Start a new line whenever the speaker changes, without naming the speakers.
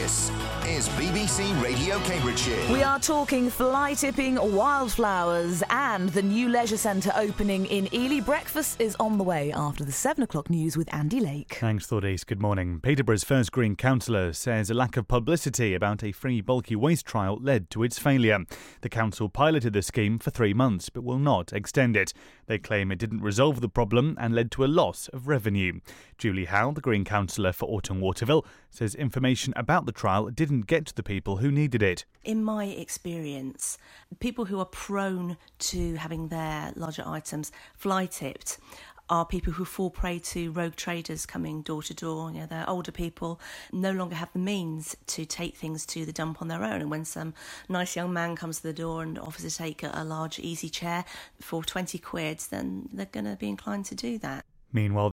This is BBC Radio Cambridgeshire.
We are talking fly tipping, wildflowers and the new leisure centre opening in Ely. Breakfast is on the way after the 7 o'clock news with Andy Lake.
Thanks, Thordis. Good morning. Peterborough's first Green councillor says a lack of publicity about a free bulky waste trial led to its failure. The council piloted the scheme for 3 months but will not extend it. They claim it didn't resolve the problem and led to a loss of revenue. Julie Howe, the Green councillor for Aughton Waterville, says information about the trial didn't get to the people who needed it.
In my experience, people who are prone to having their larger items fly tipped are people who fall prey to rogue traders coming door to door. You know, they're older people, no longer have the means to take things to the dump on their own. And when some nice young man comes to the door and offers to take a large easy chair for 20 quid, then they're going to be inclined to do that.
Meanwhile,